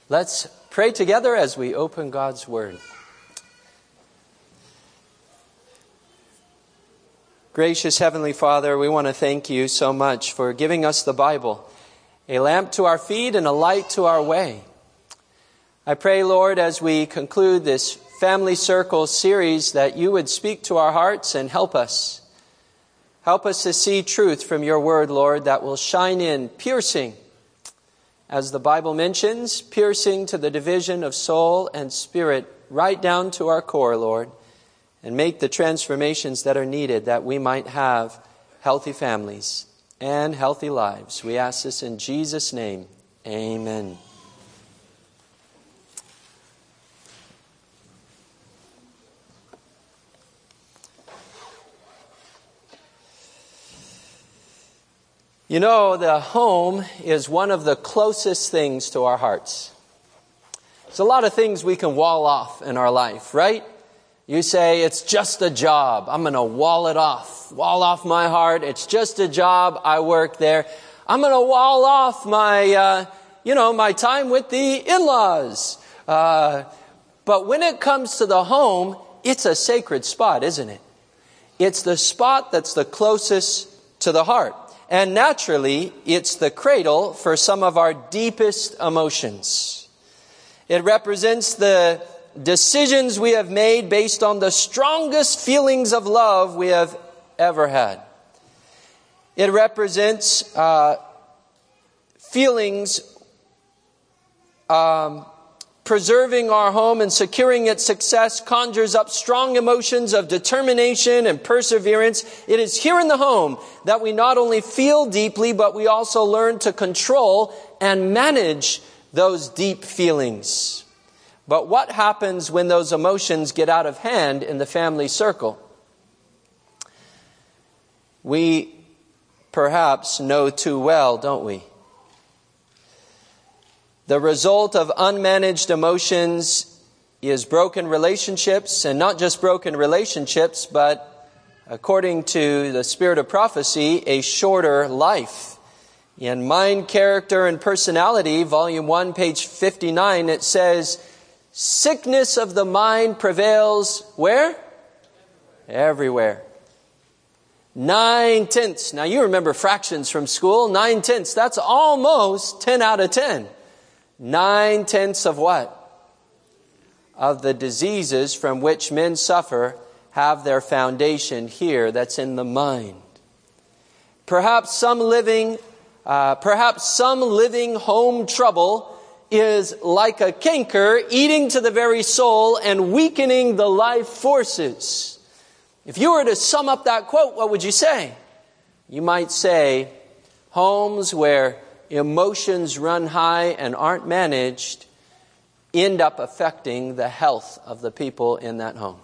Let's pray together as we open God's Word. Gracious Heavenly Father, we want to thank you so much for giving us the Bible, a lamp to our feet and a light to our way. I pray, Lord, as we conclude this Family Circle series, that you would speak to our hearts and help us. Help us to see truth from your Word, Lord, that will shine in, piercing, as the Bible mentions, piercing to the division of soul and spirit, right down to our core, Lord, and make the transformations that are needed that we might have healthy families and healthy lives. We ask this in Jesus' name. Amen. You know, the home is one of the closest things to our hearts. There's a lot of things we can wall off in our life, right? You say, it's just a job. I'm going to wall it off. Wall off my heart. It's just a job. I work there. I'm going to wall off my, my time with the in-laws. But when it comes to the home, it's a sacred spot, isn't it? It's the spot that's the closest to the heart. And naturally, it's the cradle for some of our deepest emotions. It represents the decisions we have made based on the strongest feelings of love we have ever had. It represents feelings preserving our home and securing its success conjures up strong emotions of determination and perseverance. It is here in the home that we not only feel deeply, but we also learn to control and manage those deep feelings. But what happens when those emotions get out of hand in the family circle? We perhaps know too well, don't we? The result of unmanaged emotions is broken relationships, and not just broken relationships, but according to the spirit of prophecy, a shorter life. In Mind, Character, and Personality, Volume 1, page 59, it says, sickness of the mind prevails where? Everywhere. 9/10. Now you remember fractions from school. 9/10. That's almost 10 out of 10. 9/10 of what? Of the diseases from which men suffer have their foundation here. That's in the mind. Perhaps some living home trouble is like a canker eating to the very soul and weakening the life forces. If you were to sum up that quote, what would you say? You might say, homes where emotions run high and aren't managed end up affecting the health of the people in that home.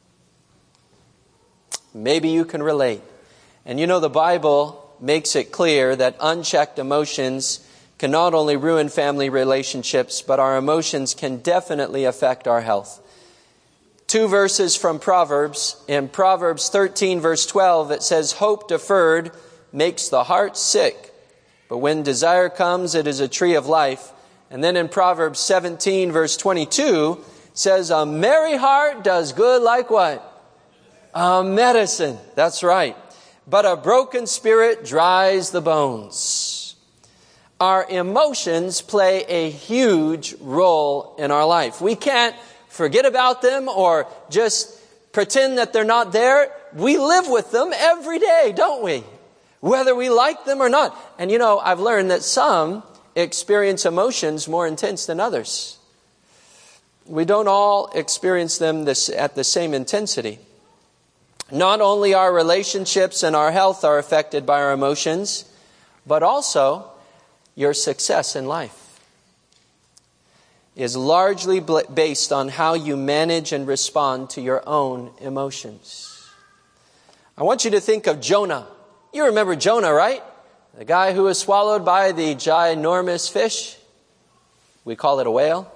Maybe you can relate. And you know, the Bible makes it clear that unchecked emotions can not only ruin family relationships, but our emotions can definitely affect our health. 2 verses from Proverbs. In Proverbs 13, verse 12, it says, hope deferred makes the heart sick, but when desire comes, it is a tree of life. And then in Proverbs 17, verse 22, it says, a merry heart does good like what? A medicine. That's right. But a broken spirit dries the bones. Our emotions play a huge role in our life. We can't forget about them or just pretend that they're not there. We live with them every day, don't we? Whether we like them or not. And you know, I've learned that some experience emotions more intense than others. We don't all experience them at the same intensity. Not only our relationships and our health are affected by our emotions, but also your success in life is largely based on how you manage and respond to your own emotions. I want you to think of Jonah. You remember Jonah, right? The guy who was swallowed by the ginormous fish. We call it a whale.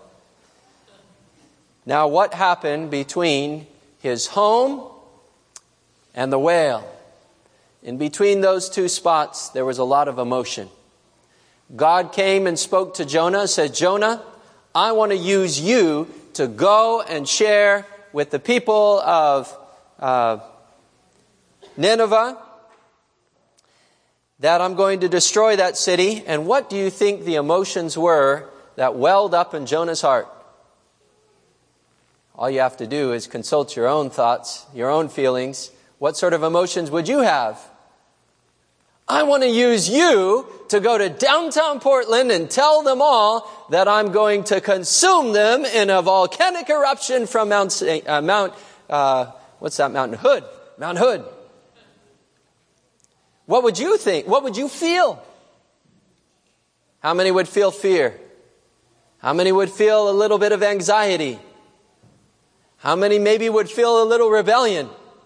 Now, what happened between his home and the whale? In between those two spots, there was a lot of emotion. God came and spoke to Jonah, said, Jonah, I want to use you to go and share with the people of Nineveh that I'm going to destroy that city. And what do you think the emotions were that welled up in Jonah's heart? All you have to do is consult your own thoughts, your own feelings. What sort of emotions would you have? I want to use you to go to downtown Portland and tell them all that I'm going to consume them in a volcanic eruption from Mount Hood. Mount Hood. What would you think? What would you feel? How many would feel fear? How many would feel a little bit of anxiety? How many maybe would feel a little rebellion?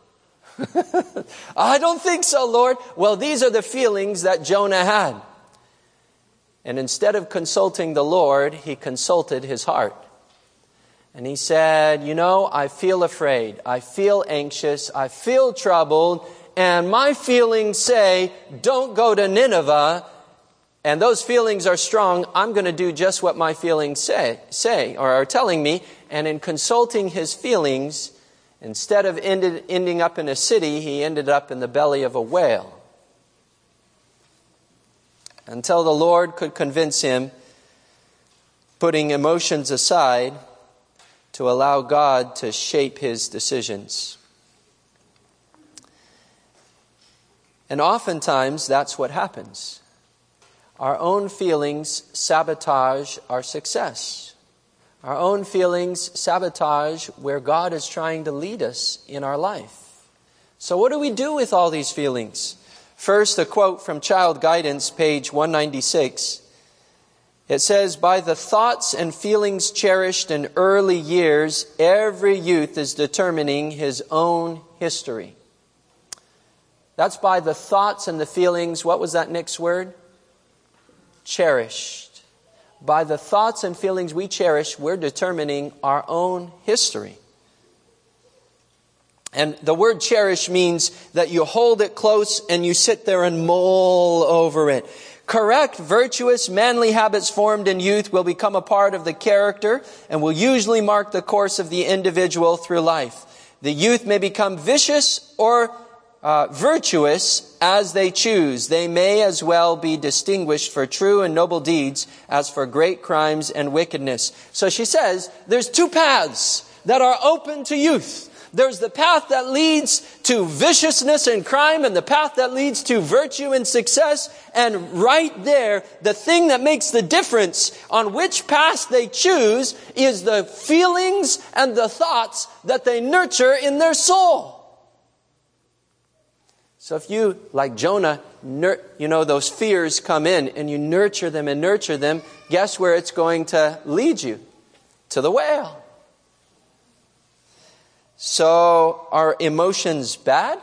I don't think so, Lord. Well, these are the feelings that Jonah had. And instead of consulting the Lord, he consulted his heart. And he said, I feel afraid. I feel anxious. I feel troubled. And my feelings say, don't go to Nineveh. And those feelings are strong. I'm going to do just what my feelings say or are telling me. And in consulting his feelings, instead of ending up in a city, he ended up in the belly of a whale. Until the Lord could convince him, putting emotions aside, to allow God to shape his decisions. And oftentimes, that's what happens. Our own feelings sabotage our success. Our own feelings sabotage where God is trying to lead us in our life. So what do we do with all these feelings? First, a quote from Child Guidance, page 196. It says, by the thoughts and feelings cherished in early years, every youth is determining his own history. That's by the thoughts and the feelings. What was that next word? Cherished. By the thoughts and feelings we cherish, we're determining our own history. And the word cherish means that you hold it close and you sit there and mull over it. Correct, virtuous, manly habits formed in youth will become a part of the character and will usually mark the course of the individual through life. The youth may become vicious or virtuous as they choose. They may as well be distinguished for true and noble deeds as for great crimes and wickedness. So she says there's two paths that are open to youth. There's the path that leads to viciousness and crime and the path that leads to virtue and success. And right there, the thing that makes the difference on which path they choose is the feelings and the thoughts that they nurture in their soul. So if you, like Jonah, those fears come in and you nurture them, guess where it's going to lead you? To the whale. So are emotions bad?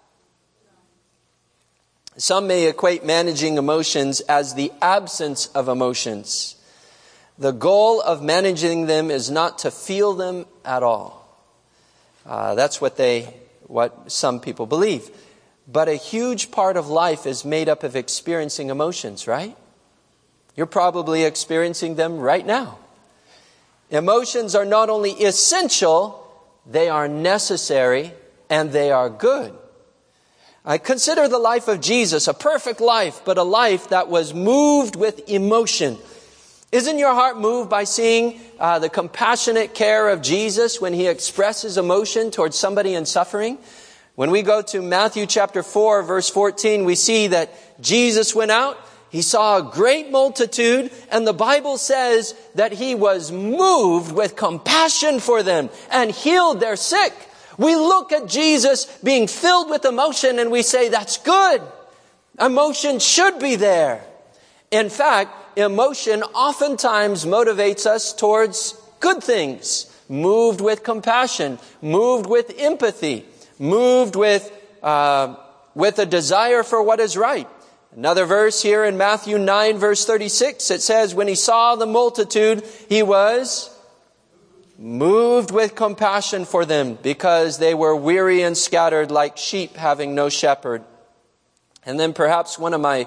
Some may equate managing emotions as the absence of emotions. The goal of managing them is not to feel them at all. That's what some people believe. But a huge part of life is made up of experiencing emotions, right? You're probably experiencing them right now. Emotions are not only essential, they are necessary and they are good. I consider the life of Jesus a perfect life, but a life that was moved with emotion. Isn't your heart moved by seeing the compassionate care of Jesus when he expresses emotion towards somebody in suffering? When we go to Matthew chapter 4, verse 14, we see that Jesus went out. He saw a great multitude, and the Bible says that he was moved with compassion for them and healed their sick. We look at Jesus being filled with emotion and we say, that's good. Emotion should be there. In fact, emotion oftentimes motivates us towards good things. Moved with compassion, moved with empathy, moved with a desire for what is right. Another verse here in Matthew 9, verse 36, it says, when he saw the multitude, he was moved with compassion for them because they were weary and scattered like sheep having no shepherd. And then perhaps one of my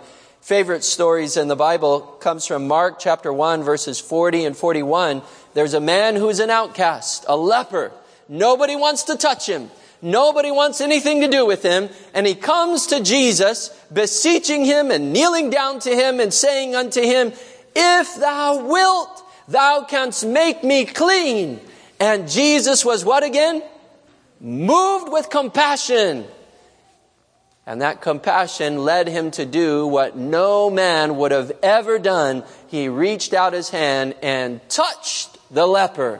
favorite stories in the Bible comes from Mark chapter 1, verses 40 and 41. There's a man who's an outcast, a leper. Nobody wants to touch him. Nobody wants anything to do with him. And he comes to Jesus, beseeching him and kneeling down to him and saying unto him, if thou wilt, thou canst make me clean. And Jesus was what again? Moved with compassion. And that compassion led him to do what no man would have ever done. He reached out his hand and touched the leper,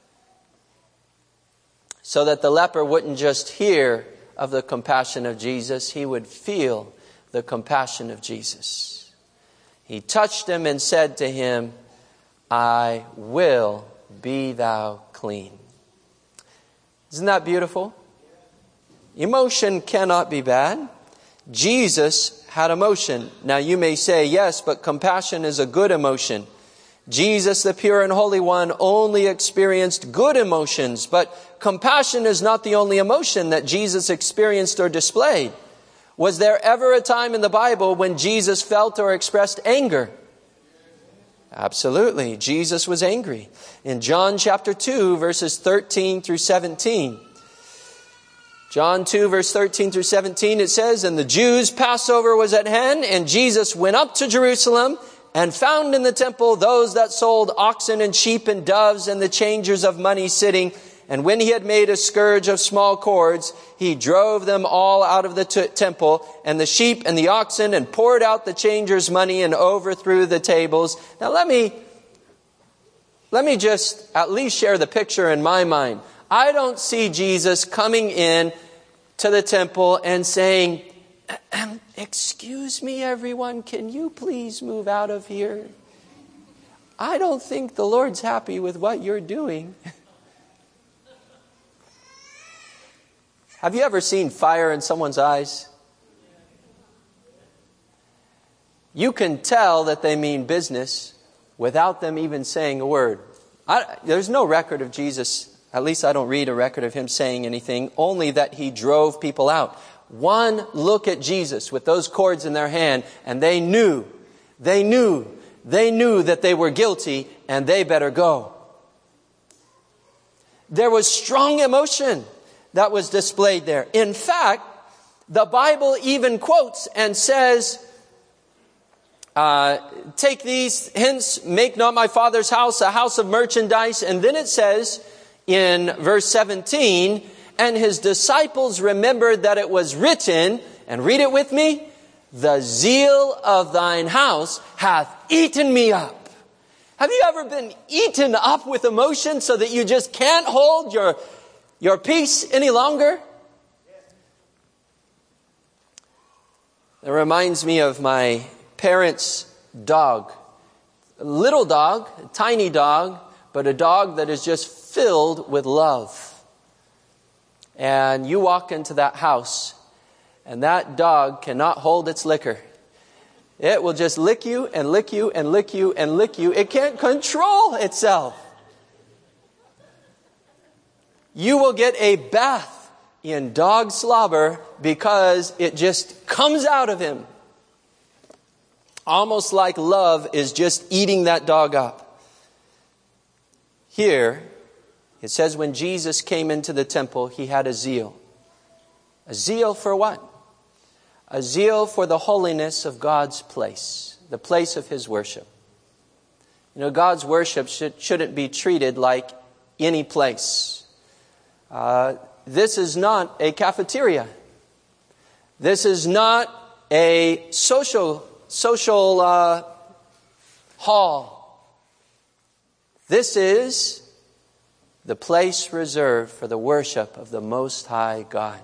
so that the leper wouldn't just hear of the compassion of Jesus, he would feel the compassion of Jesus. He touched him and said to him, I will be thou clean. Isn't that beautiful? Emotion cannot be bad. Jesus had emotion. Now you may say, yes, but compassion is a good emotion. Jesus, the pure and holy one, only experienced good emotions, but compassion is not the only emotion that Jesus experienced or displayed. Was there ever a time in the Bible when Jesus felt or expressed anger? Absolutely. Jesus was angry. In John chapter 2, verses 13 through 17. John 2, verse 13 through 17, it says, and the Jews' Passover was at hand, and Jesus went up to Jerusalem, and found in the temple those that sold oxen and sheep and doves and the changers of money sitting. And when he had made a scourge of small cords, he drove them all out of the temple, and the sheep and the oxen, and poured out the changers' money and overthrew the tables. Now let me just at least share the picture in my mind. I don't see Jesus coming in to the temple and saying, excuse me, everyone, can you please move out of here? I don't think the Lord's happy with what you're doing. Have you ever seen fire in someone's eyes? You can tell that they mean business without them even saying a word. There's no record of Jesus, at least I don't read a record of him saying anything, only that he drove people out. One look at Jesus with those cords in their hand, and they knew that they were guilty and they better go. There was strong emotion that was displayed there. In fact, the Bible even quotes and says, take these hence, make not my Father's house a house of merchandise. And then it says in verse 17, and his disciples remembered that it was written, and read it with me, the zeal of thine house hath eaten me up. Have you ever been eaten up with emotion so that you just can't hold your peace any longer? It reminds me of my parents' dog. A little dog, a tiny dog, but a dog that is just filled with love. And you walk into that house, and that dog cannot hold its liquor. It will just lick you and lick you and lick you and lick you. It can't control itself. You will get a bath in dog slobber because it just comes out of him. Almost like love is just eating that dog up. Here, it says when Jesus came into the temple, he had a zeal. A zeal for what? A zeal for the holiness of God's place, the place of his worship. You know, God's worship shouldn't be treated like any place. This is not a cafeteria. This is not a social hall. This is the place reserved for the worship of the Most High God.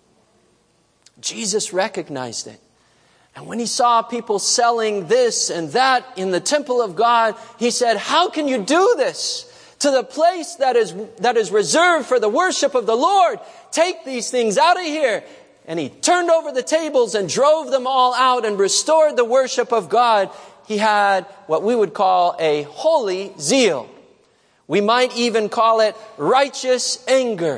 Jesus recognized it. And when he saw people selling this and that in the temple of God, he said, how can you do this to the place that is reserved for the worship of the Lord? Take these things out of here. And he turned over the tables and drove them all out and restored the worship of God. He had what we would call a holy zeal. We might even call it righteous anger.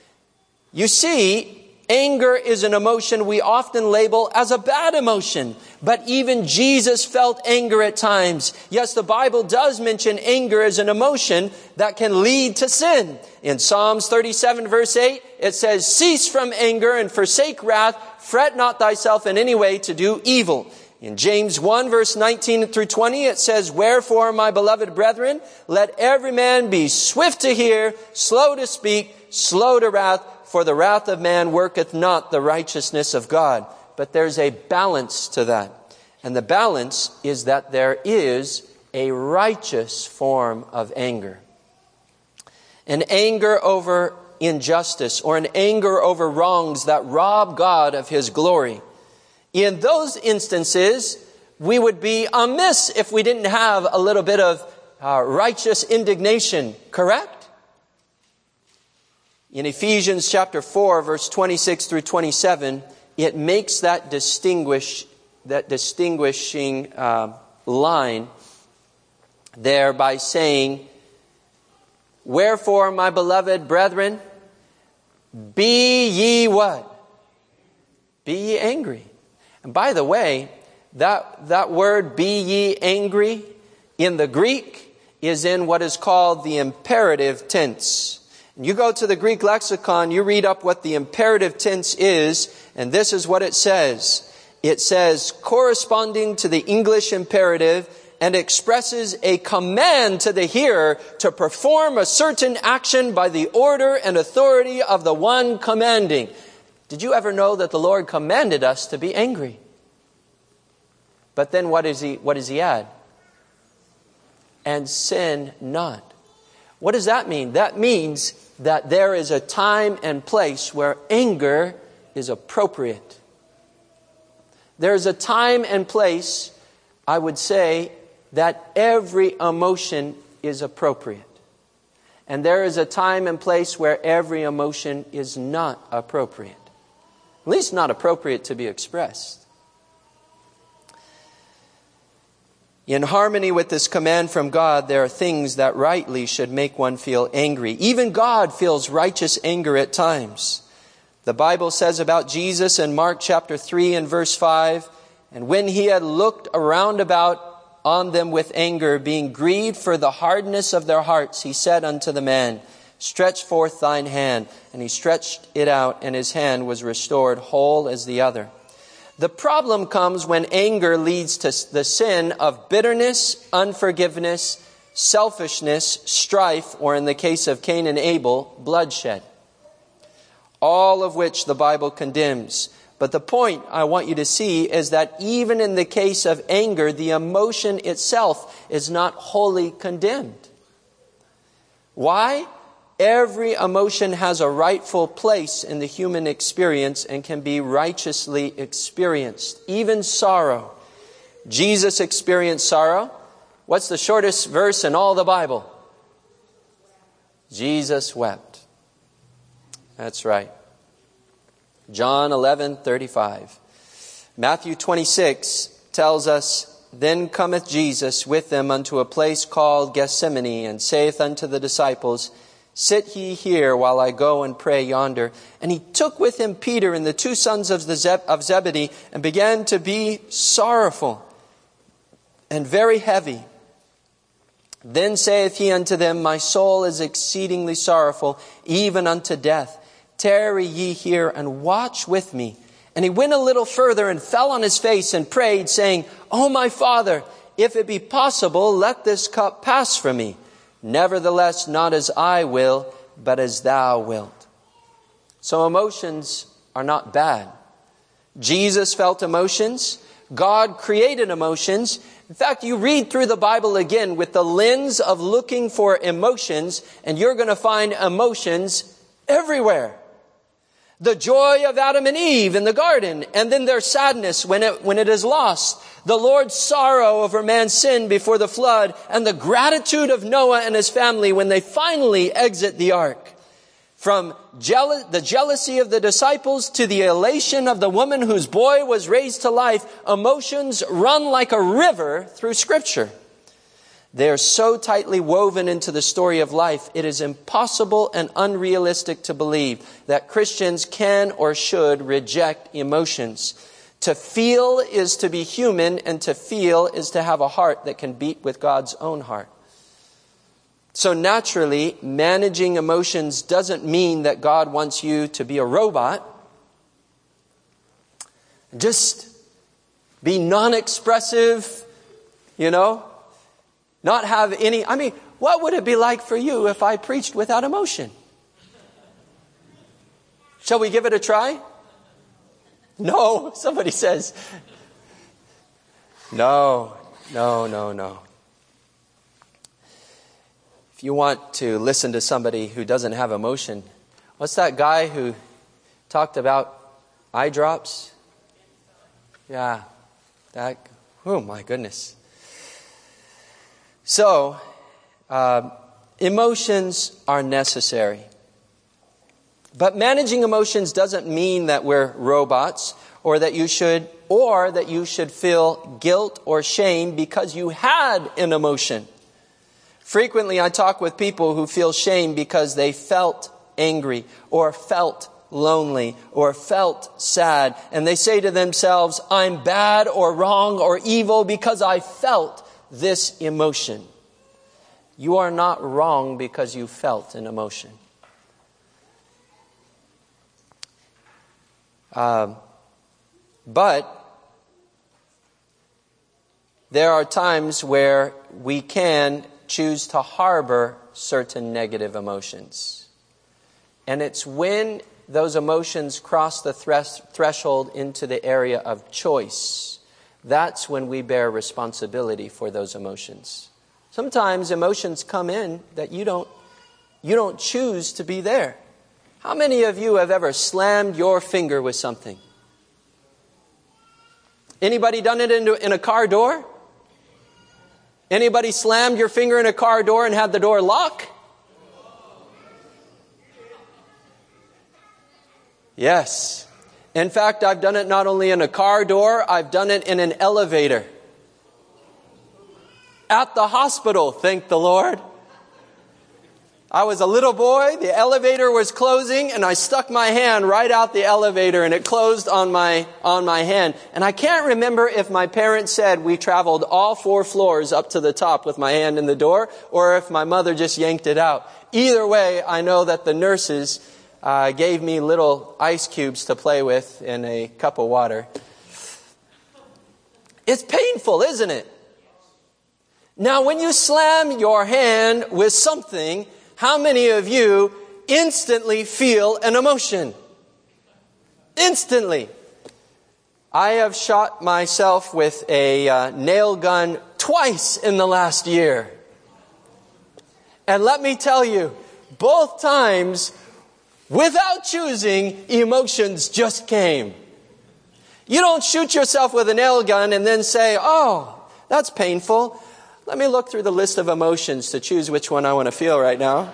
You see, anger is an emotion we often label as a bad emotion. But even Jesus felt anger at times. Yes, the Bible does mention anger as an emotion that can lead to sin. In Psalms 37 verse 8, it says, "Cease from anger and forsake wrath. Fret not thyself in any way to do evil." In James 1 verse 19 through 20, it says, "Wherefore, my beloved brethren, let every man be swift to hear, slow to speak, slow to wrath, for the wrath of man worketh not the righteousness of God." But there's a balance to that. And the balance is that there is a righteous form of anger. An anger over injustice or an anger over wrongs that rob God of His glory. In those instances, we would be amiss if we didn't have a little bit of righteous indignation, correct? In Ephesians chapter 4, verse 26 through 27, it makes that distinguishing line there by saying, "Wherefore, my beloved brethren, be ye" what? Be ye angry. And by the way, that word, "be ye angry," in the Greek is in what is called the imperative tense. You go to the Greek lexicon, you read up what the imperative tense is, and this is what it says. It says, corresponding to the English imperative, and expresses a command to the hearer to perform a certain action by the order and authority of the one commanding. Did you ever know that the Lord commanded us to be angry? But then what does he add? And sin not. What does that mean? That means that there is a time and place where anger is appropriate. There is a time and place, I would say, that every emotion is appropriate. And there is a time and place where every emotion is not appropriate. At least not appropriate to be expressed. In harmony with this command from God, there are things that rightly should make one feel angry. Even God feels righteous anger at times. The Bible says about Jesus in Mark chapter 3 and verse 5, "And when he had looked around about on them with anger, being grieved for the hardness of their hearts, he said unto the man, Stretch forth thine hand. And he stretched it out, and his hand was restored whole as the other." The problem comes when anger leads to the sin of bitterness, unforgiveness, selfishness, strife, or in the case of Cain and Abel, bloodshed. All of which the Bible condemns. But the point I want you to see is that even in the case of anger, the emotion itself is not wholly condemned. Why? Every emotion has a rightful place in the human experience and can be righteously experienced. Even sorrow. Jesus experienced sorrow. What's the shortest verse in all the Bible? Jesus wept. That's right. John 11:35. Matthew 26 tells us, "Then cometh Jesus with them unto a place called Gethsemane, and saith unto the disciples, Sit ye here while I go and pray yonder. And he took with him Peter and the two sons of Zebedee, and began to be sorrowful and very heavy. Then saith he unto them, My soul is exceedingly sorrowful, even unto death. Tarry ye here and watch with me. And he went a little further and fell on his face and prayed, saying, O my Father, if it be possible, let this cup pass from me. Nevertheless, not as I will, but as thou wilt." So emotions are not bad. Jesus felt emotions. God created emotions. In fact, you read through the Bible again with the lens of looking for emotions, and you're going to find emotions everywhere. The joy of Adam and Eve in the garden, and then their sadness when it is lost. The Lord's sorrow over man's sin before the flood, and the gratitude of Noah and his family when they finally exit the ark. From the jealousy of the disciples to the elation of the woman whose boy was raised to life, emotions run like a river through Scripture. They are so tightly woven into the story of life, it is impossible and unrealistic to believe that Christians can or should reject emotions. To feel is to be human, and to feel is to have a heart that can beat with God's own heart. So naturally, managing emotions doesn't mean that God wants you to be a robot. Just be non-expressive, not have any. What would it be like for you if I preached without emotion? Shall we give it a try? No, somebody says. No. If you want to listen to somebody who doesn't have emotion, what's that guy who talked about eye drops? Yeah, oh my goodness. So, emotions are necessary. But managing emotions doesn't mean that we're robots, or that you should feel guilt or shame because you had an emotion. Frequently, I talk with people who feel shame because they felt angry or felt lonely or felt sad. And they say to themselves, I'm bad or wrong or evil because I felt this emotion. You are not wrong because you felt an emotion. But there are times where we can choose to harbor certain negative emotions. And it's when those emotions cross the threshold into the area of choice. That's when we bear responsibility for those emotions. Sometimes emotions come in that you don't choose to be there. How many of you have ever slammed your finger with something? Anybody done it in a car door? Anybody slammed your finger in a car door and had the door lock? Yes. In fact, I've done it not only in a car door, I've done it in an elevator. At the hospital, thank the Lord. I was a little boy, the elevator was closing, and I stuck my hand right out the elevator, and it closed on my hand. And I can't remember if my parents said we traveled all 4 floors up to the top with my hand in the door, or if my mother just yanked it out. Either way, I know that the nurses gave me little ice cubes to play with in a cup of water. It's painful, isn't it? Now, when you slam your hand with something, how many of you instantly feel an emotion? Instantly. I have shot myself with a nail gun twice in the last year. And let me tell you, both times, without choosing, emotions just came. You don't shoot yourself with a nail gun and then say, oh, that's painful. Let me look through the list of emotions to choose which one I want to feel right now.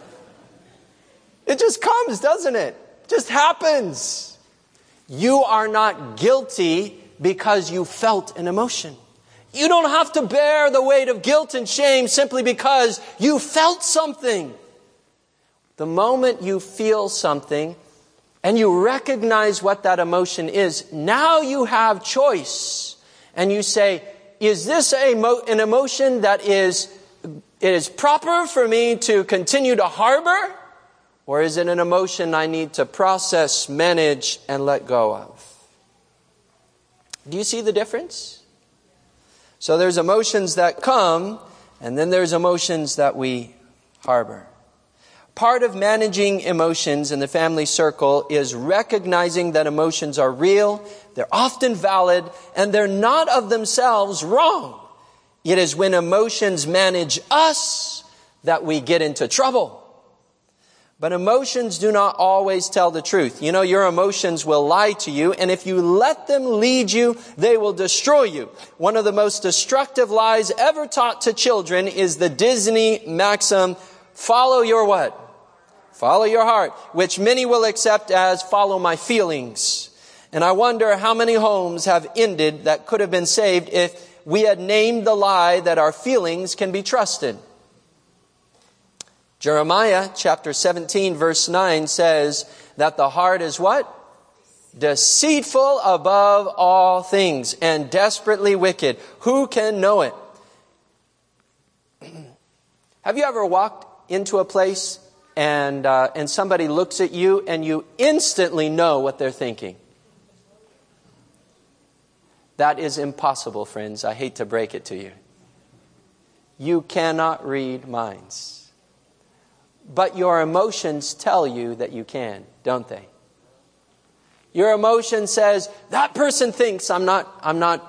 It just comes, doesn't it? It just happens. You are not guilty because you felt an emotion. You don't have to bear the weight of guilt and shame simply because you felt something. The moment you feel something and you recognize what that emotion is, now you have choice. And you say, is this an emotion that it is proper for me to continue to harbor? Or is it an emotion I need to process, manage, and let go of? Do you see the difference? So there's emotions that come, and then there's emotions that we harbor. Part of managing emotions in the family circle is recognizing that emotions are real, they're often valid, and they're not of themselves wrong. It is when emotions manage us that we get into trouble. But emotions do not always tell the truth. You know, your emotions will lie to you, and if you let them lead you, they will destroy you. One of the most destructive lies ever taught to children is the Disney maxim, follow your what? Follow your heart, which many will accept as follow my feelings. And I wonder how many homes have ended that could have been saved if we had named the lie that our feelings can be trusted. Jeremiah chapter 17 verse 9 says that the heart is what? deceitful above all things, and desperately wicked. Who can know it? Have you ever walked into a place and somebody looks at you and you instantly know what they're thinking? That is impossible, friends. I hate to break it to you. You cannot read minds. But your emotions tell you that you can, don't they? Your emotion says, that person thinks I'm not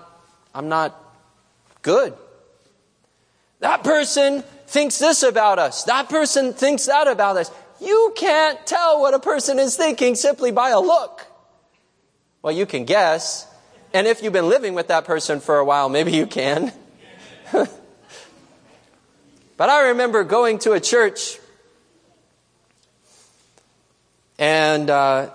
good. That person thinks this about us. That person thinks that about us. You can't tell what a person is thinking simply by a look. Well, you can guess. And if you've been living with that person for a while, maybe you can. But I remember going to a church and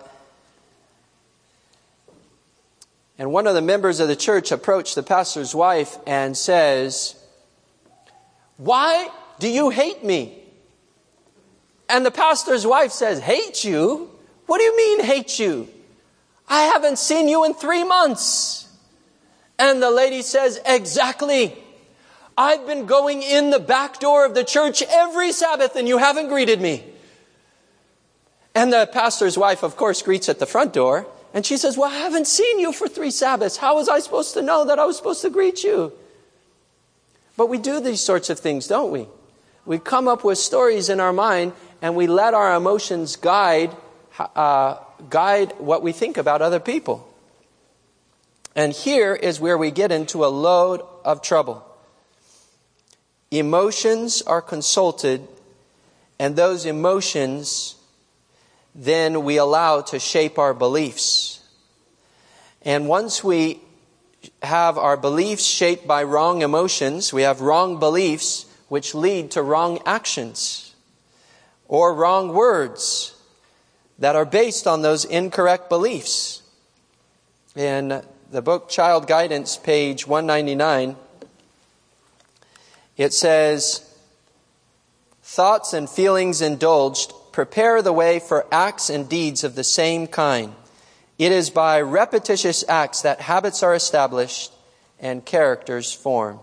one of the members of the church approached the pastor's wife and says, "Why do you hate me?" And the pastor's wife says, "Hate you? What do you mean hate you? I haven't seen you in 3 months." And the lady says, "Exactly. I've been going in the back door of the church every Sabbath and you haven't greeted me." And the pastor's wife, of course, greets at the front door. And she says, "Well, I haven't seen you for 3 Sabbaths. How was I supposed to know that I was supposed to greet you?" But we do these sorts of things, don't we? We come up with stories in our mind and we let our emotions guide what we think about other people. And here is where we get into a load of trouble. Emotions are consulted, and those emotions then we allow to shape our beliefs. And once we have our beliefs shaped by wrong emotions, we have wrong beliefs which lead to wrong actions or wrong words that are based on those incorrect beliefs. In the book Child Guidance, page 199, it says, "Thoughts and feelings indulged prepare the way for acts and deeds of the same kind. It is by repetitious acts that habits are established and characters formed."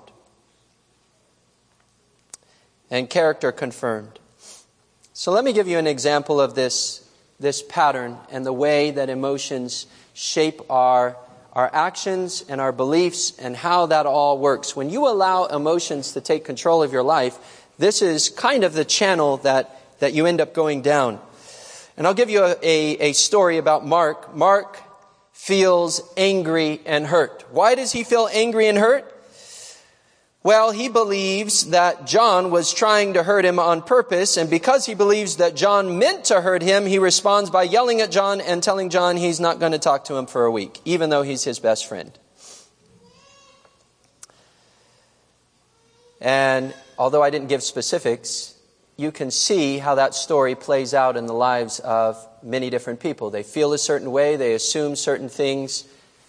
And character confirmed. So let me give you an example of this pattern and the way that emotions shape our actions and our beliefs and how that all works. When you allow emotions to take control of your life, this is kind of the channel that you end up going down. And I'll give you a story about Mark. Mark feels angry and hurt. Why does he feel angry and hurt? Well, he believes that John was trying to hurt him on purpose, and because he believes that John meant to hurt him, he responds by yelling at John and telling John he's not going to talk to him for a week, even though he's his best friend. And although I didn't give specifics, you can see how that story plays out in the lives of many different people. They feel a certain way, they assume certain things,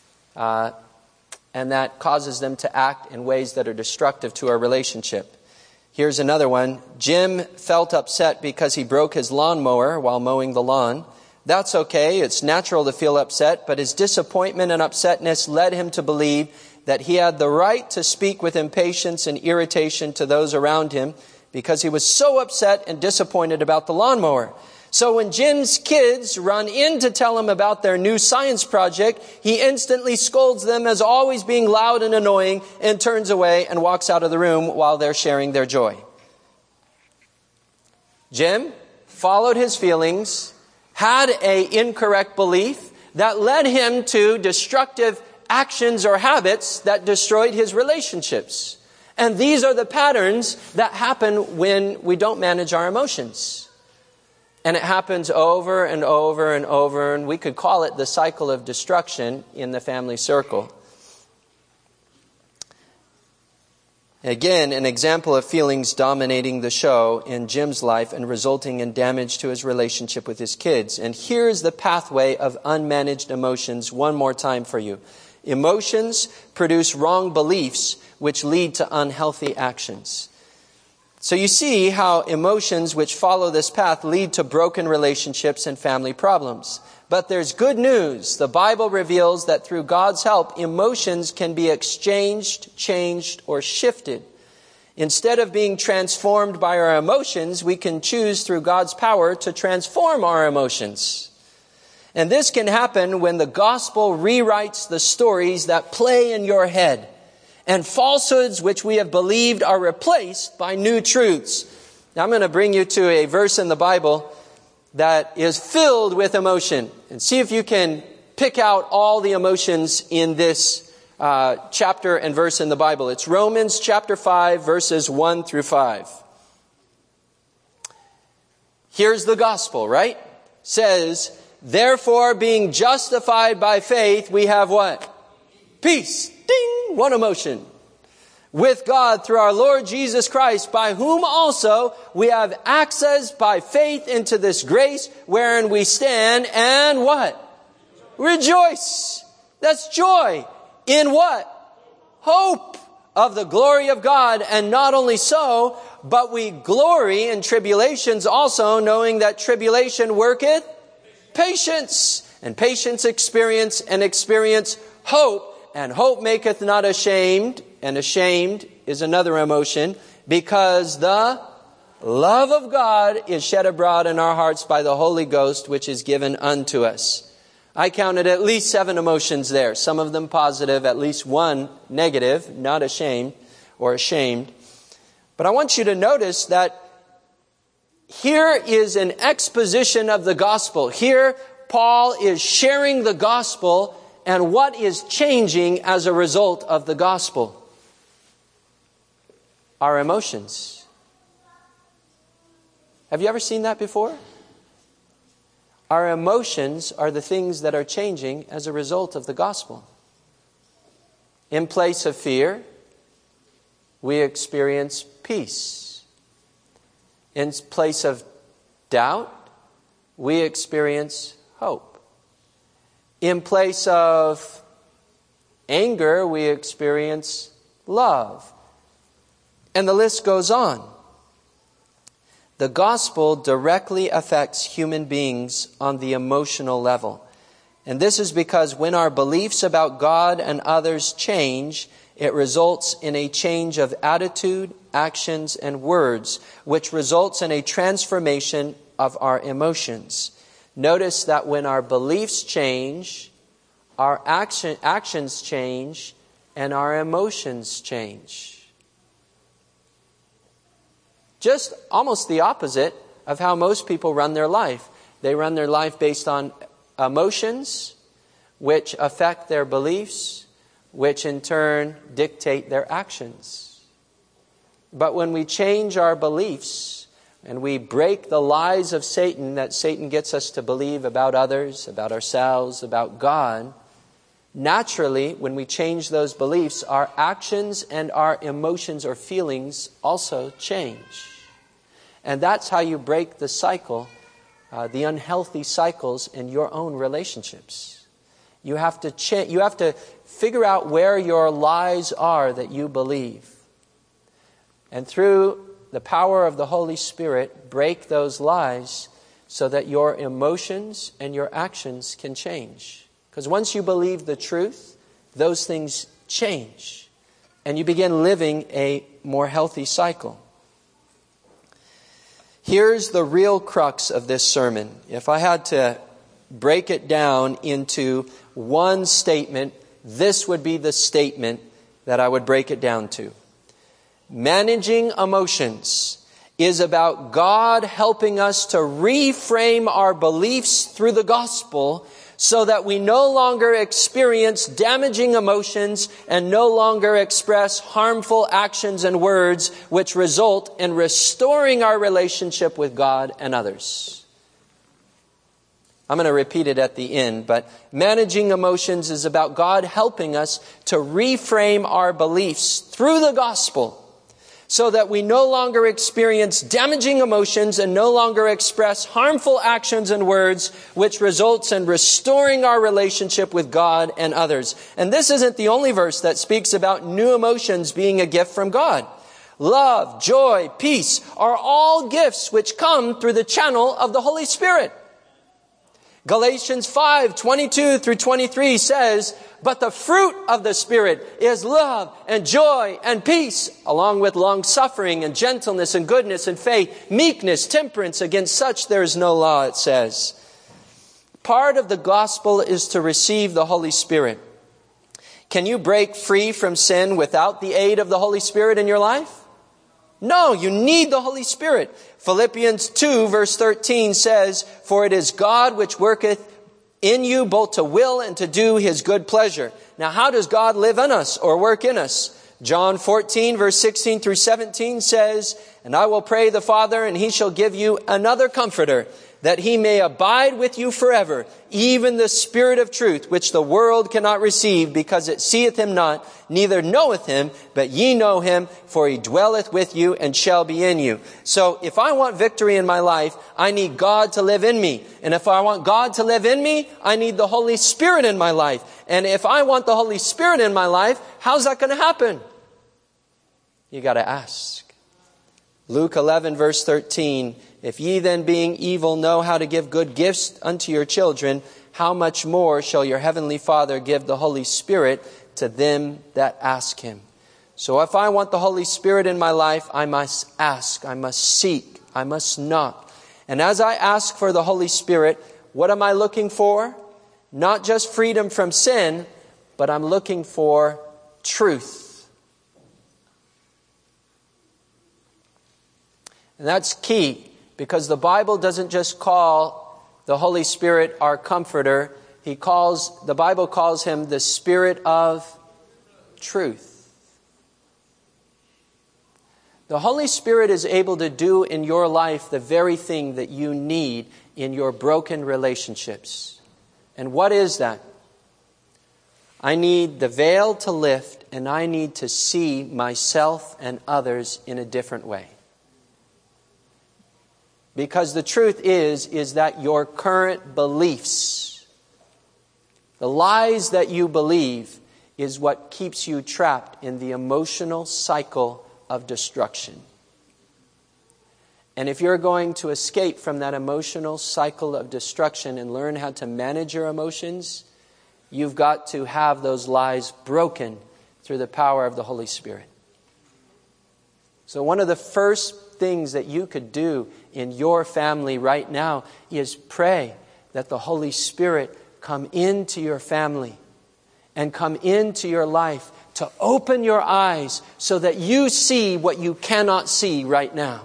and that causes them to act in ways that are destructive to our relationship. Here's another one. Jim felt upset because he broke his lawnmower while mowing the lawn. That's okay. It's natural to feel upset, but his disappointment and upsetness led him to believe that he had the right to speak with impatience and irritation to those around him because he was so upset and disappointed about the lawnmower. So when Jim's kids run in to tell him about their new science project, he instantly scolds them as always being loud and annoying and turns away and walks out of the room while they're sharing their joy. Jim followed his feelings, had an incorrect belief that led him to destructive actions or habits that destroyed his relationships. And these are the patterns that happen when we don't manage our emotions. And it happens over and over and over, and we could call it the cycle of destruction in the family circle. Again, an example of feelings dominating the show in Jim's life and resulting in damage to his relationship with his kids. And here's the pathway of unmanaged emotions one more time for you. Emotions produce wrong beliefs, which lead to unhealthy actions. So you see how emotions which follow this path lead to broken relationships and family problems. But there's good news. The Bible reveals that through God's help, emotions can be exchanged, changed, or shifted. Instead of being transformed by our emotions, we can choose through God's power to transform our emotions. And this can happen when the gospel rewrites the stories that play in your head, and falsehoods which we have believed are replaced by new truths. Now I'm going to bring you to a verse in the Bible that is filled with emotion, and see if you can pick out all the emotions in this chapter and verse in the Bible. It's Romans chapter 5, verses 1 through 5. Here's the gospel, right? Says, therefore, being justified by faith, we have what? Peace. Ding! One emotion. With God through our Lord Jesus Christ, by whom also we have access by faith into this grace wherein we stand, and what? Rejoice. That's joy. In what? Hope of the glory of God. And not only so, but we glory in tribulations also, knowing that tribulation worketh patience. And patience experience, and experience hope. And hope maketh not ashamed. And ashamed is another emotion, because the love of God is shed abroad in our hearts by the Holy Ghost, which is given unto us. I counted at least 7 emotions there. Some of them positive, at least one negative, not ashamed or ashamed. But I want you to notice that here is an exposition of the gospel. Here, Paul is sharing the gospel and what is changing as a result of the gospel. Our emotions. Have you ever seen that before? Our emotions are the things that are changing as a result of the gospel. In place of fear, we experience peace. In place of doubt, we experience hope. In place of anger, we experience love. And the list goes on. The gospel directly affects human beings on the emotional level. And this is because when our beliefs about God and others change, it results in a change of attitude, actions, and words, which results in a transformation of our emotions. Notice that when our beliefs change, our actions change, and our emotions change. Just almost the opposite of how most people run their life. They run their life based on emotions, which affect their beliefs, which in turn dictate their actions. But when we change our beliefs and we break the lies of Satan that Satan gets us to believe about others, about ourselves, about God, naturally, when we change those beliefs, our actions and our emotions or feelings also change. And that's how you break the cycle, the unhealthy cycles in your own relationships. You have to figure out where your lies are that you believe. And through the power of the Holy Spirit, break those lies so that your emotions and your actions can change. Because once you believe the truth, those things change. And you begin living a more healthy cycle. Here's the real crux of this sermon. If I had to break it down into one statement, this would be the statement that I would break it down to. Managing emotions is about God helping us to reframe our beliefs through the gospel so that we no longer experience damaging emotions and no longer express harmful actions and words which result in restoring our relationship with God and others. I'm going to repeat it at the end, but managing emotions is about God helping us to reframe our beliefs through the gospel so that we no longer experience damaging emotions and no longer express harmful actions and words, which results in restoring our relationship with God and others. And this isn't the only verse that speaks about new emotions being a gift from God. Love, joy, peace are all gifts which come through the channel of the Holy Spirit. Galatians 5:22 through 23 says, "But the fruit of the Spirit is love and joy and peace, along with long-suffering and gentleness and goodness and faith, meekness, temperance. Against such there is no law," it says. Part of the gospel is to receive the Holy Spirit. Can you break free from sin without the aid of the Holy Spirit in your life? No, you need the Holy Spirit. Philippians 2 verse 13 says, "For it is God which worketh in you both to will and to do His good pleasure." Now, how does God live in us or work in us? John 14 verse 16 through 17 says, "And I will pray the Father, and He shall give you another Comforter, that He may abide with you forever, even the Spirit of truth, which the world cannot receive, because it seeth Him not, neither knoweth Him, but ye know Him, for He dwelleth with you and shall be in you." So if I want victory in my life, I need God to live in me. And if I want God to live in me, I need the Holy Spirit in my life. And if I want the Holy Spirit in my life, how's that going to happen? You got to ask. Luke 11 verse 13, "If ye then being evil know how to give good gifts unto your children, how much more shall your heavenly Father give the Holy Spirit to them that ask Him?" So if I want the Holy Spirit in my life, I must ask, I must seek, I must knock. And as I ask for the Holy Spirit, what am I looking for? Not just freedom from sin, but I'm looking for truth. And that's key, because the Bible doesn't just call the Holy Spirit our Comforter. The Bible calls Him the Spirit of truth. The Holy Spirit is able to do in your life the very thing that you need in your broken relationships. And what is that? I need the veil to lift, and I need to see myself and others in a different way. Because the truth is that your current beliefs, the lies that you believe, is what keeps you trapped in the emotional cycle of destruction. And if you're going to escape from that emotional cycle of destruction and learn how to manage your emotions, you've got to have those lies broken through the power of the Holy Spirit. So one of the first things that you could do in your family right now is pray that the Holy Spirit come into your family and come into your life to open your eyes so that you see what you cannot see right now.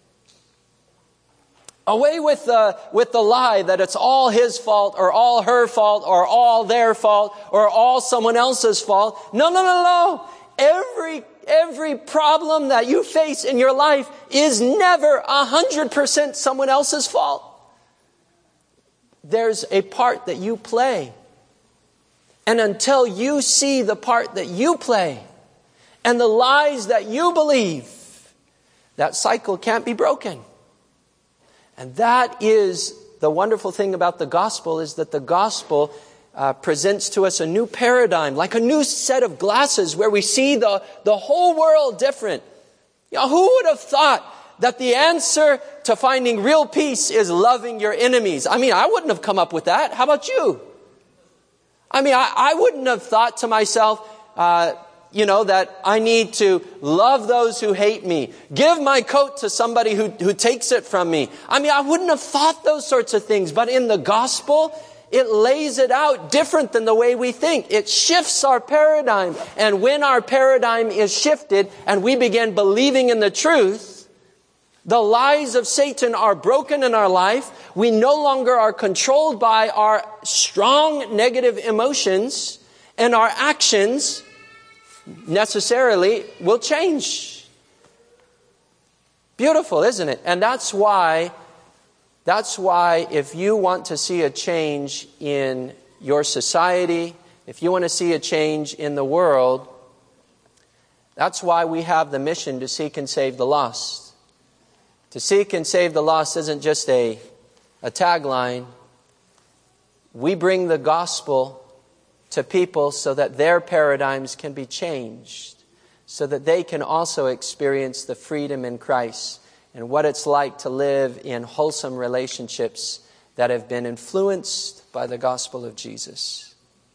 Away with the lie that it's all his fault or all her fault or all their fault or all someone else's fault. No. Every problem that you face in your life is never 100% someone else's fault. There's a part that you play. And until you see the part that you play and the lies that you believe, that cycle can't be broken. And that is the wonderful thing about the gospel, is that the gospel presents to us a new paradigm, like a new set of glasses where we see the whole world different. You know, who would have thought that the answer to finding real peace is loving your enemies? I mean, I wouldn't have come up with that. How about you? I mean, I wouldn't have thought to myself, that I need to love those who hate me. Give my coat to somebody who takes it from me. I mean, I wouldn't have thought those sorts of things. But in the gospel, it lays it out different than the way we think. It shifts our paradigm. And when our paradigm is shifted and we begin believing in the truth, the lies of Satan are broken in our life. We no longer are controlled by our strong negative emotions, and our actions necessarily will change. Beautiful, isn't it? And that's why if you want to see a change in your society, if you want to see a change in the world, that's why we have the mission to seek and save the lost. To seek and save the lost isn't just a tagline. We bring the gospel to people so that their paradigms can be changed, so that they can also experience the freedom in Christ and what it's like to live in wholesome relationships that have been influenced by the gospel of Jesus.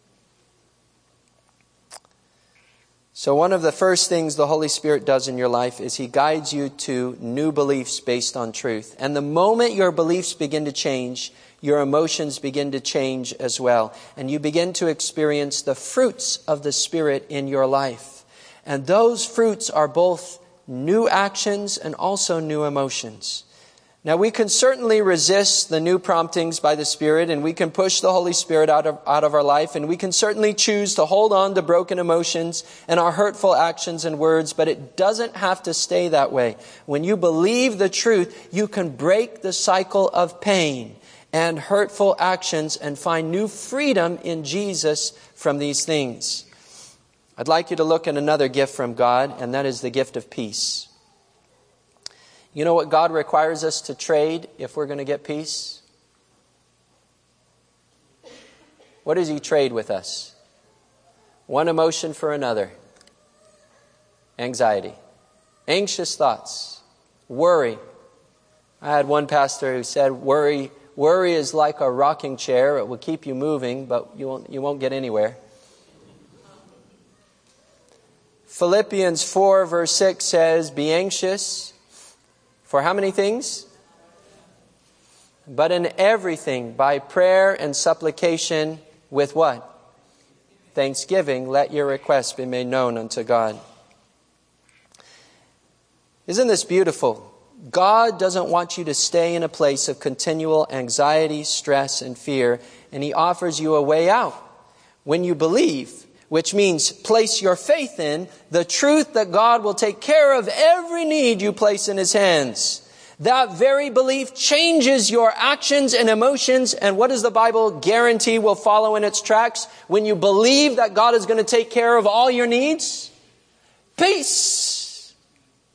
So one of the first things the Holy Spirit does in your life is He guides you to new beliefs based on truth. And the moment your beliefs begin to change, your emotions begin to change as well. And you begin to experience the fruits of the Spirit in your life. And those fruits are both new actions and also new emotions. Now, we can certainly resist the new promptings by the Spirit, and we can push the Holy Spirit out of our life, and we can certainly choose to hold on to broken emotions and our hurtful actions and words, but it doesn't have to stay that way. When you believe the truth, you can break the cycle of pain and hurtful actions and find new freedom in Jesus from these things. I'd like you to look at another gift from God, and that is the gift of peace. You know what God requires us to trade if we're going to get peace? What does He trade with us? One emotion for another. Anxiety. Anxious thoughts. Worry. I had one pastor who said, worry is like a rocking chair. It will keep you moving, but you won't get anywhere. Philippians 4 verse 6 says, be anxious for how many things? But in everything, by prayer and supplication, with what? Thanksgiving, let your requests be made known unto God. Isn't this beautiful? God doesn't want you to stay in a place of continual anxiety, stress, and fear, and He offers you a way out. When you believe, which means place your faith in the truth that God will take care of every need you place in His hands. That very belief changes your actions and emotions. And what does the Bible guarantee will follow in its tracks? When you believe that God is going to take care of all your needs? Peace.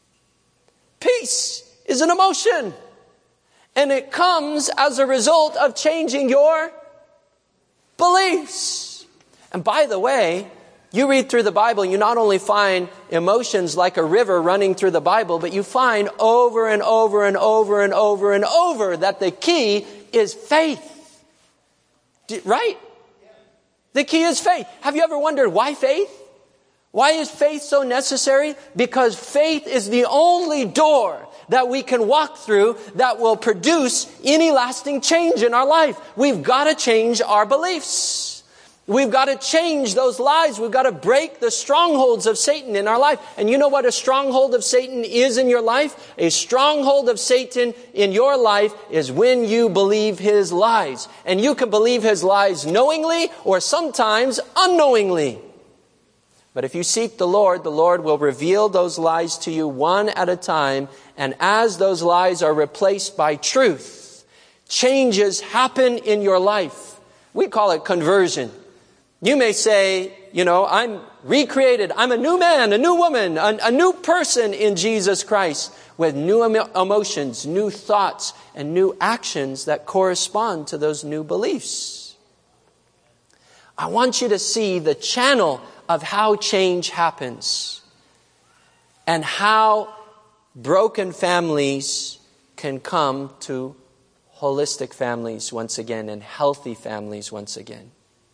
Peace is an emotion. And it comes as a result of changing your beliefs. And by the way, you read through the Bible, you not only find emotions like a river running through the Bible, but you find over and over and over and over and over that the key is faith. Right? The key is faith. Have you ever wondered why faith? Why is faith so necessary? Because faith is the only door that we can walk through that will produce any lasting change in our life. We've got to change our beliefs. We've got to change those lies. We've got to break the strongholds of Satan in our life. And you know what a stronghold of Satan is in your life? A stronghold of Satan in your life is when you believe his lies. And you can believe his lies knowingly or sometimes unknowingly. But if you seek the Lord will reveal those lies to you one at a time. And as those lies are replaced by truth, changes happen in your life. We call it conversion. You may say, I'm recreated. I'm a new man, a new woman, a new person in Jesus Christ with new emotions, new thoughts, and new actions that correspond to those new beliefs. I want you to see the channel of how change happens and how broken families can come to holistic families once again and healthy families once again.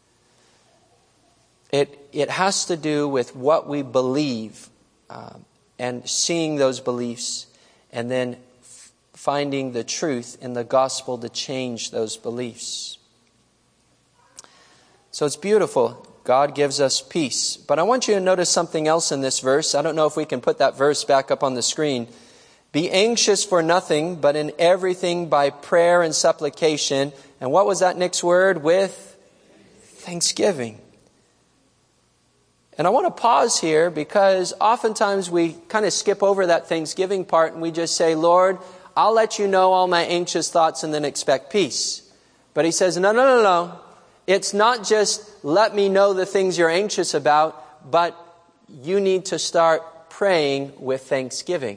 It has to do with what we believe and seeing those beliefs and then finding the truth in the gospel to change those beliefs. So it's beautiful. God gives us peace. But I want you to notice something else in this verse. I don't know if we can put that verse back up on the screen. Be anxious for nothing, but in everything by prayer and supplication. And what was that next word? With thanksgiving. And I want to pause here because oftentimes we kind of skip over that thanksgiving part and we just say, Lord, I'll let you know all my anxious thoughts and then expect peace. But He says, no. It's not just let me know the things you're anxious about, but you need to start praying with thanksgiving.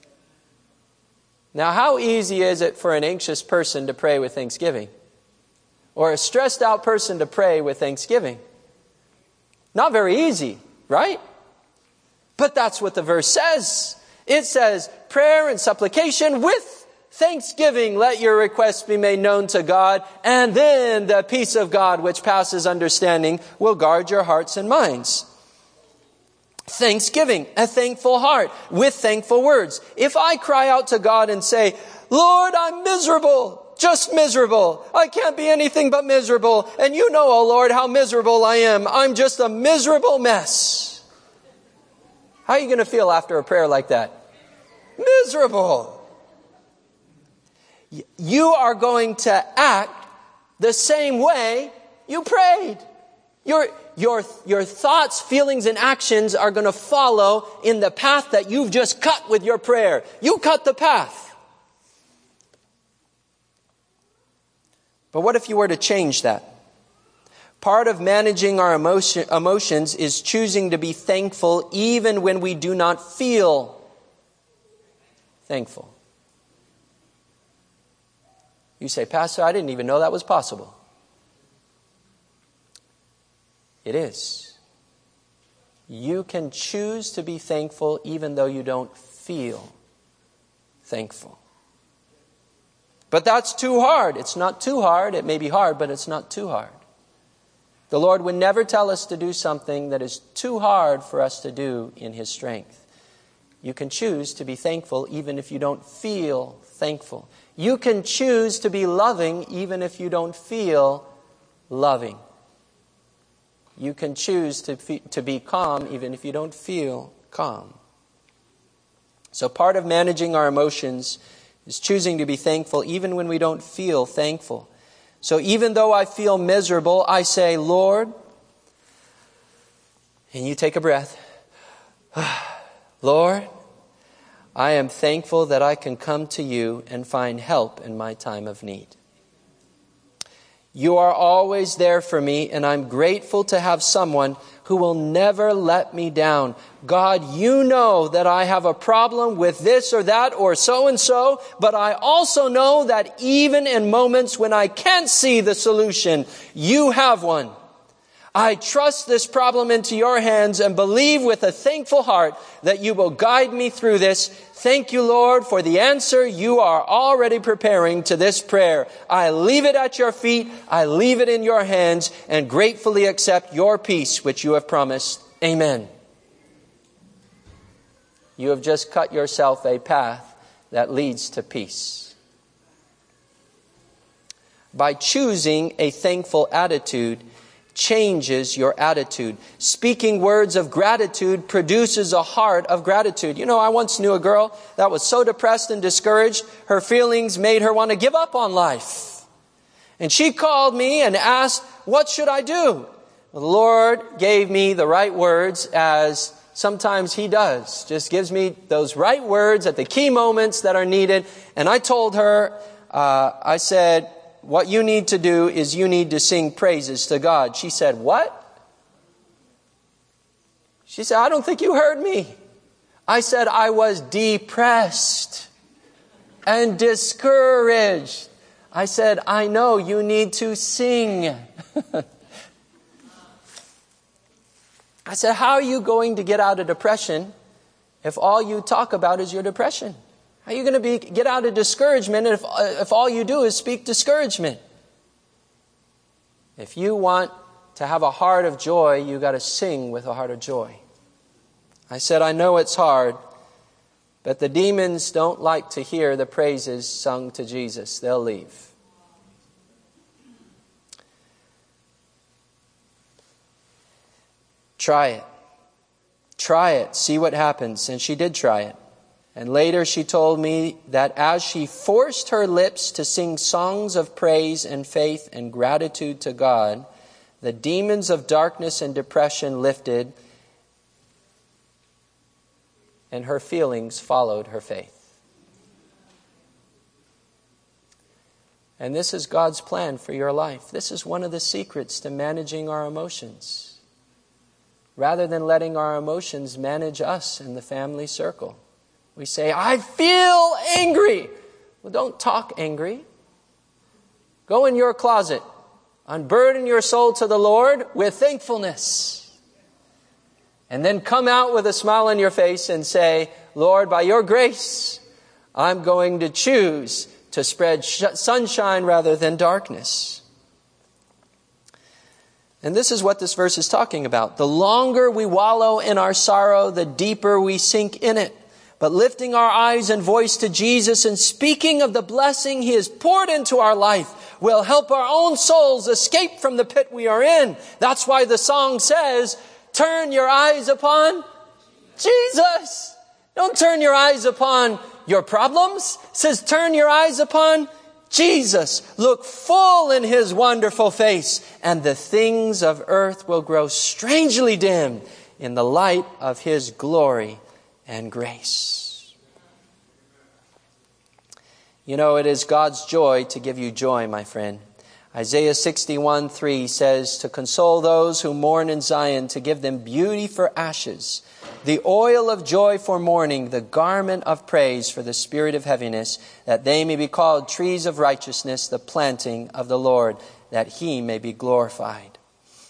Now, how easy is it for an anxious person to pray with thanksgiving? Or a stressed out person to pray with thanksgiving? Not very easy, right? But that's what the verse says. It says prayer and supplication with thanksgiving, let your requests be made known to God, and then the peace of God, which passes understanding, will guard your hearts and minds. Thanksgiving, a thankful heart with thankful words. If I cry out to God and say, Lord, I'm miserable, just miserable. I can't be anything but miserable. And you know, oh Lord, how miserable I am. I'm just a miserable mess. How are you going to feel after a prayer like that? Miserable. You are going to act the same way you prayed. Your thoughts, feelings, and actions are going to follow in the path that you've just cut with your prayer. You cut the path. But what if you were to change that? Part of managing our emotions is choosing to be thankful even when we do not feel thankful. You say, Pastor, I didn't even know that was possible. It is. You can choose to be thankful even though you don't feel thankful. But that's too hard. It's not too hard. It may be hard, but it's not too hard. The Lord would never tell us to do something that is too hard for us to do in His strength. You can choose to be thankful even if you don't feel thankful. You can choose to be loving even if you don't feel loving. You can choose to be calm even if you don't feel calm. So part of managing our emotions is choosing to be thankful even when we don't feel thankful. So even though I feel miserable, I say, Lord, and you take a breath. Lord, I am thankful that I can come to you and find help in my time of need. You are always there for me, and I'm grateful to have someone who will never let me down. God, you know that I have a problem with this or that or so and so, but I also know that even in moments when I can't see the solution, you have one. I trust this problem into your hands and believe with a thankful heart that you will guide me through this. Thank you, Lord, for the answer you are already preparing to this prayer. I leave it at your feet. I leave it in your hands and gratefully accept your peace, which you have promised. Amen. You have just cut yourself a path that leads to peace. By choosing a thankful attitude, changes your attitude. Speaking words of gratitude produces a heart of gratitude. You know, I once knew a girl that was so depressed and discouraged, her feelings made her want to give up on life. And she called me and asked, what should I do? The Lord gave me the right words, as sometimes He does. Just gives me those right words at the key moments that are needed. And I told her, I said, what you need to do is you need to sing praises to God. She said, what? She said, I don't think you heard me. I said, I was depressed and discouraged. I said, I know you need to sing. I said, how are you going to get out of depression if all you talk about is your depression? How are you going to get out of discouragement if all you do is speak discouragement? If you want to have a heart of joy, you got to sing with a heart of joy. I said, I know it's hard, but the demons don't like to hear the praises sung to Jesus. They'll leave. Try it. Try it. See what happens. And she did try it. And later she told me that as she forced her lips to sing songs of praise and faith and gratitude to God, the demons of darkness and depression lifted, and her feelings followed her faith. And this is God's plan for your life. This is one of the secrets to managing our emotions, rather than letting our emotions manage us in the family circle. We say, I feel angry. Well, don't talk angry. Go in your closet. Unburden your soul to the Lord with thankfulness. And then come out with a smile on your face and say, Lord, by your grace, I'm going to choose to spread sunshine rather than darkness. And this is what this verse is talking about. The longer we wallow in our sorrow, the deeper we sink in it. But lifting our eyes and voice to Jesus and speaking of the blessing He has poured into our life will help our own souls escape from the pit we are in. That's why the song says, turn your eyes upon Jesus. Don't turn your eyes upon your problems. It says, turn your eyes upon Jesus. Look full in His wonderful face, and the things of earth will grow strangely dim in the light of His glory and grace. You know, it is God's joy to give you joy, my friend. Isaiah 61:3 says, to console those who mourn in Zion, to give them beauty for ashes, the oil of joy for mourning, the garment of praise for the spirit of heaviness, that they may be called trees of righteousness, the planting of the Lord, that He may be glorified.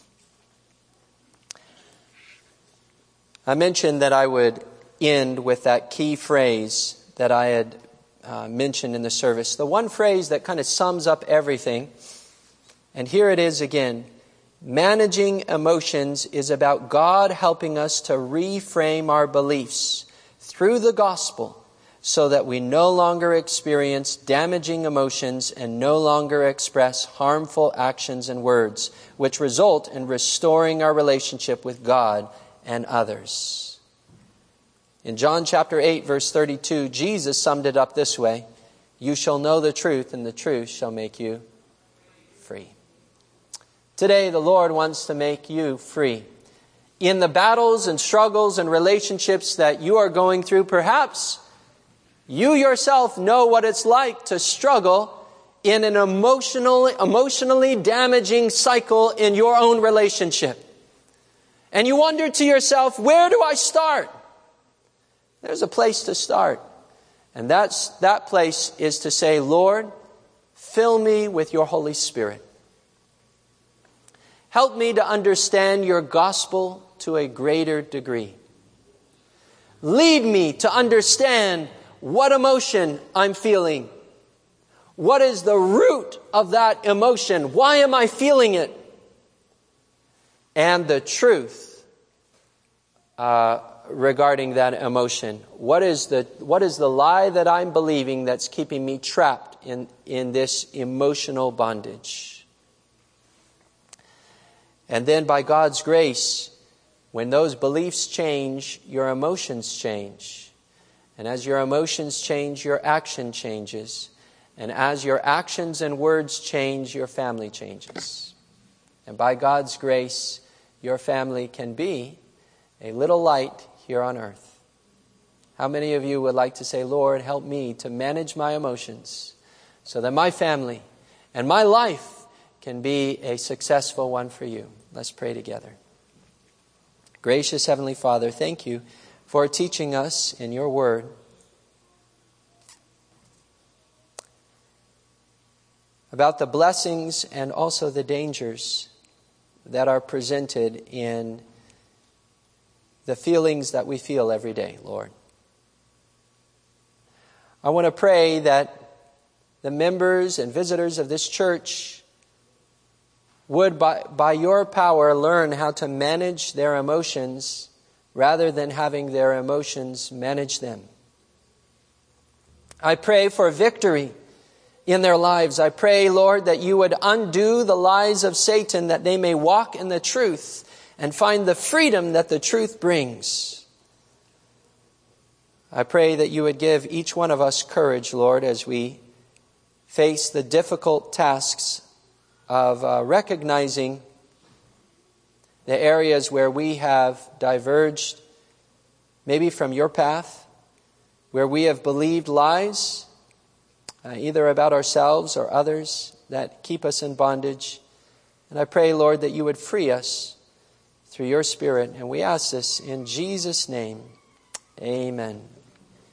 I mentioned that I would end with that key phrase that I had mentioned in the service. The one phrase that kind of sums up everything. And here it is again. Managing emotions is about God helping us to reframe our beliefs through the gospel so that we no longer experience damaging emotions and no longer express harmful actions and words, which result in restoring our relationship with God and others. In John chapter 8, verse 32, Jesus summed it up this way: you shall know the truth, and the truth shall make you free. Today, the Lord wants to make you free. In the battles and struggles and relationships that you are going through, perhaps you yourself know what it's like to struggle in an emotionally damaging cycle in your own relationship. And you wonder to yourself, where do I start? There's a place to start. And that place is to say, Lord, fill me with your Holy Spirit. Help me to understand your gospel to a greater degree. Lead me to understand what emotion I'm feeling. What is the root of that emotion? Why am I feeling it? And the truth regarding that emotion. What is the lie that I'm believing that's keeping me trapped in this emotional bondage? And then by God's grace, when those beliefs change, your emotions change. And as your emotions change, your action changes. And as your actions and words change, your family changes. And by God's grace, your family can be a little light here on earth. How many of you would like to say, Lord, help me to manage my emotions so that my family and my life can be a successful one for you? Let's pray together. Gracious Heavenly Father, thank you for teaching us in your word about the blessings and also the dangers that are presented in the feelings that we feel every day, Lord. I want to pray that the members and visitors of this church would, by your power, learn how to manage their emotions rather than having their emotions manage them. I pray for victory in their lives. I pray, Lord, that you would undo the lies of Satan, that they may walk in the truth and find the freedom that the truth brings. I pray that you would give each one of us courage, Lord, as we face the difficult tasks of recognizing the areas where we have diverged, maybe from your path, where we have believed lies, either about ourselves or others, that keep us in bondage. And I pray, Lord, that you would free us through your Spirit. And we ask this in Jesus' name. Amen.